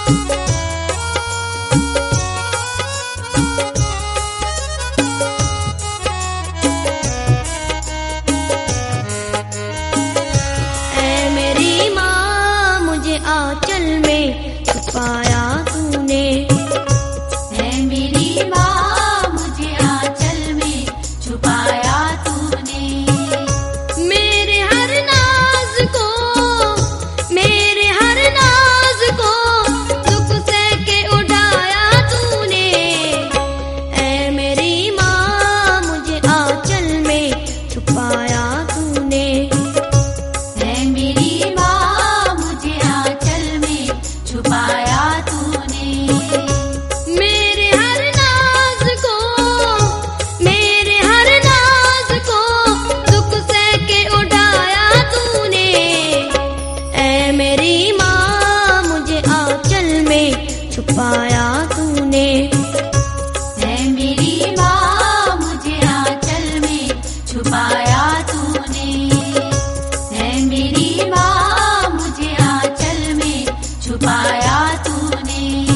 आंचल में छुपाया तूने, है मेरी माँ मुझे आंचल में छुपाया तूने। मेरे हर नाज को, मेरे हर नाज को दुख से के उठाया तूने। ऐ मेरी माँ मुझे आंचल में छुपाया तूने, है मेरी माँ मुझे आंचल में छुपाया तूने। मेरे हर नाज को, मेरे हर नाज को दुख से के उठाया तूने। ऐ मेरी माँ मुझे आंचल में छुपाया तूने, है मेरी माँ मुझे आंचल में छुपाया तूने। है मेरी माँ मुझे आंचल में छुपाया तूने।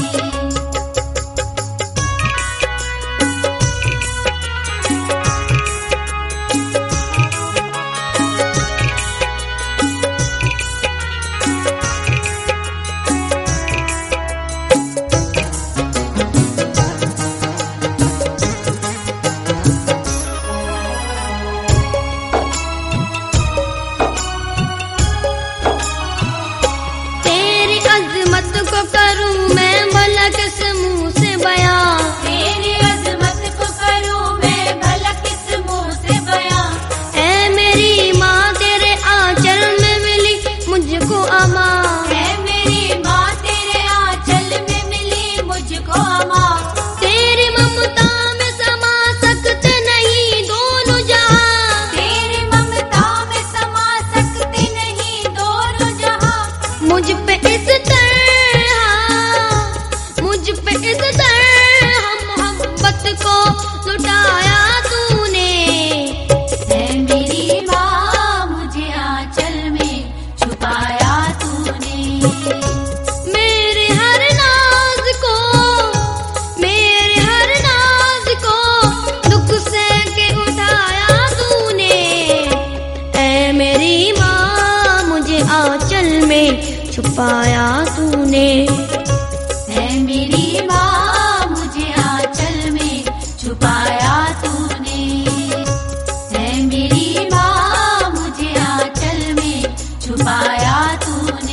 तेरी अजमत को करूं मैं भला किस मुंह से बयां। तेरी अजमत को करूं मैं भला किस मुंह से बयां। ऐ मेरी माँ तेरे आंचल में मिली मुझको अमा। है मेरी माँ तेरे आंचल में मिली मुझको अमां। तेरी ममता में समा सकते नहीं दोनों जहां। तेरी ममता में समा सकते नहीं दोनों जहां। मुझ पे इस तरह, मुझ पे इस तरह मोहब्बत को लुटाया तूने। है मेरी माँ मुझे आंचल में छुपाया तूने। मेरे हर नाज को, मेरे हर नाज को दुख से के उठाया तूने। ऐ मेरी माँ मुझे आंचल में छुपाया तूने, है मेरी माँ मुझे आंचल में छुपाया तूने। है मेरी माँ मुझे आंचल में छुपाया तूने।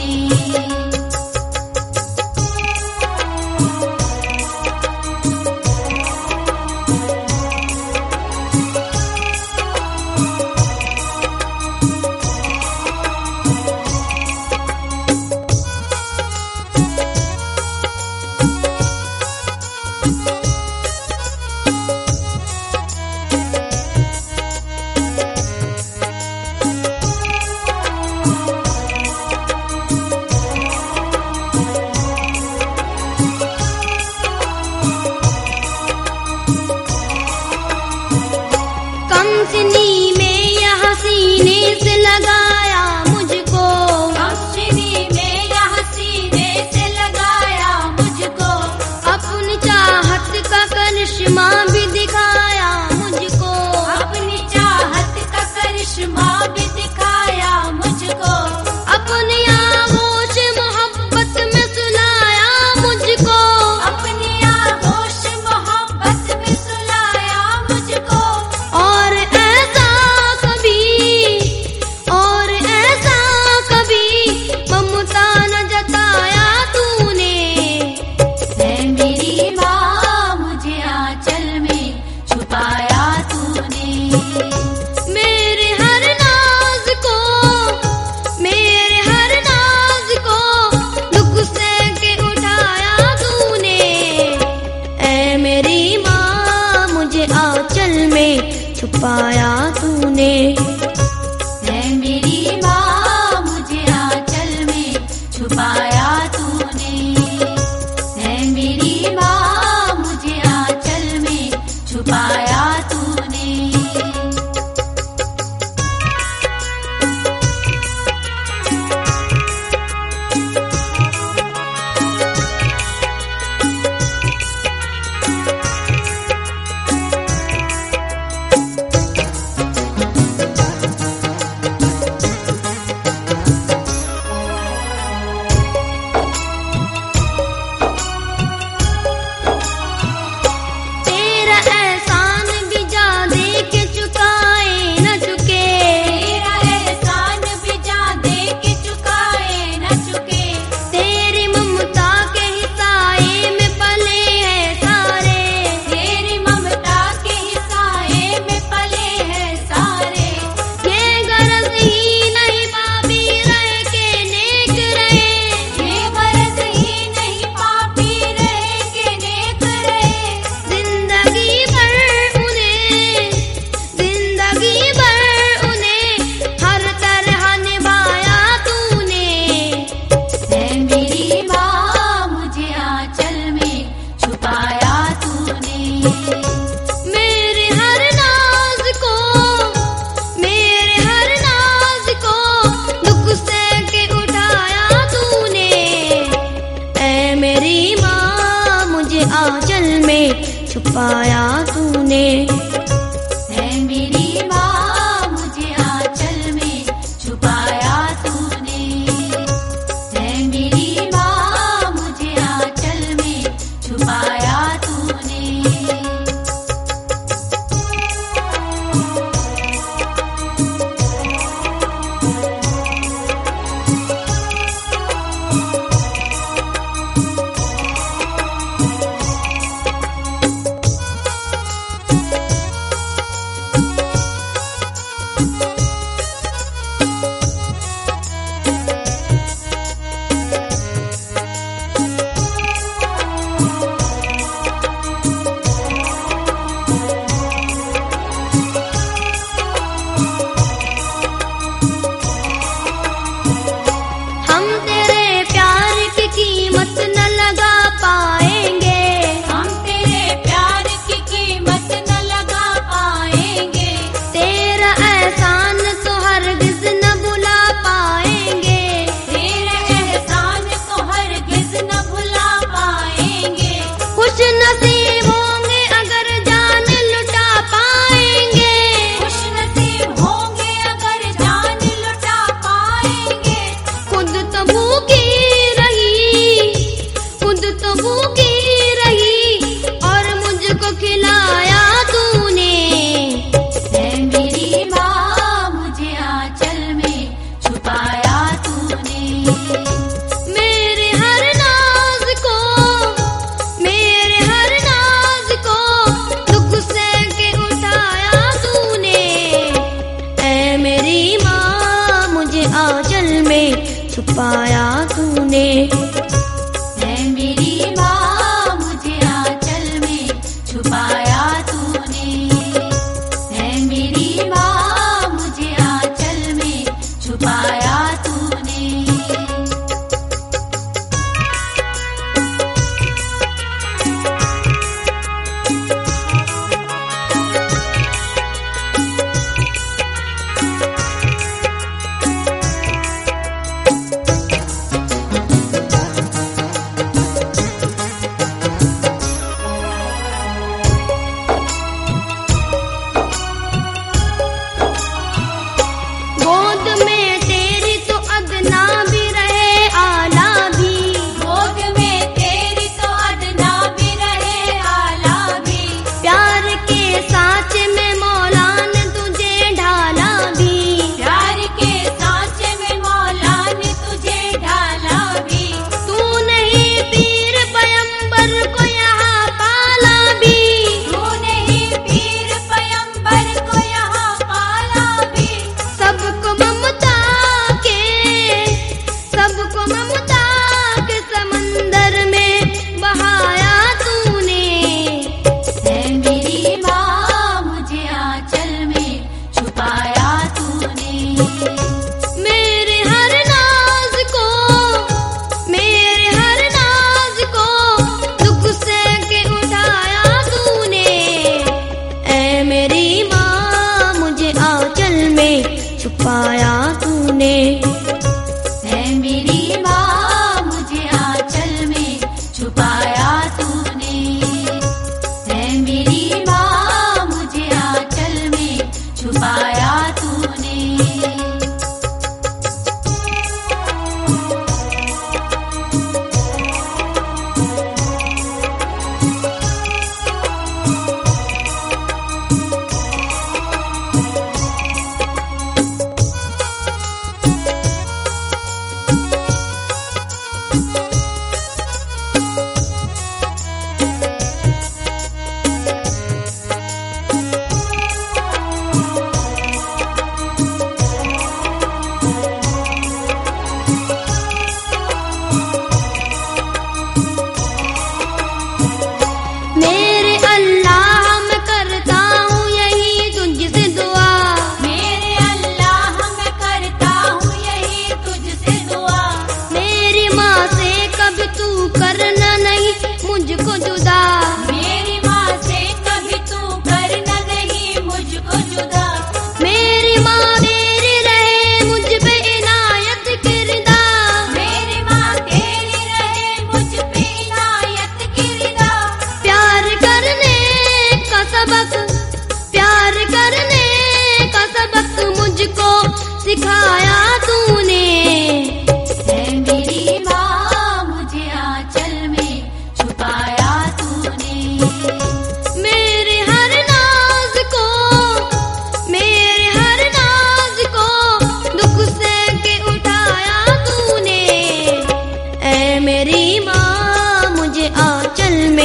छुपाया तूने। है मेरी माँ मुझे आंचल में छुपाया तूने। है मेरी माँ मुझे आंचल में छुपाया तूने।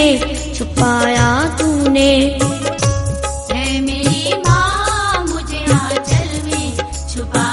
में छुपाया तूने। है मेरी माँ मुझे आंचल में छुपा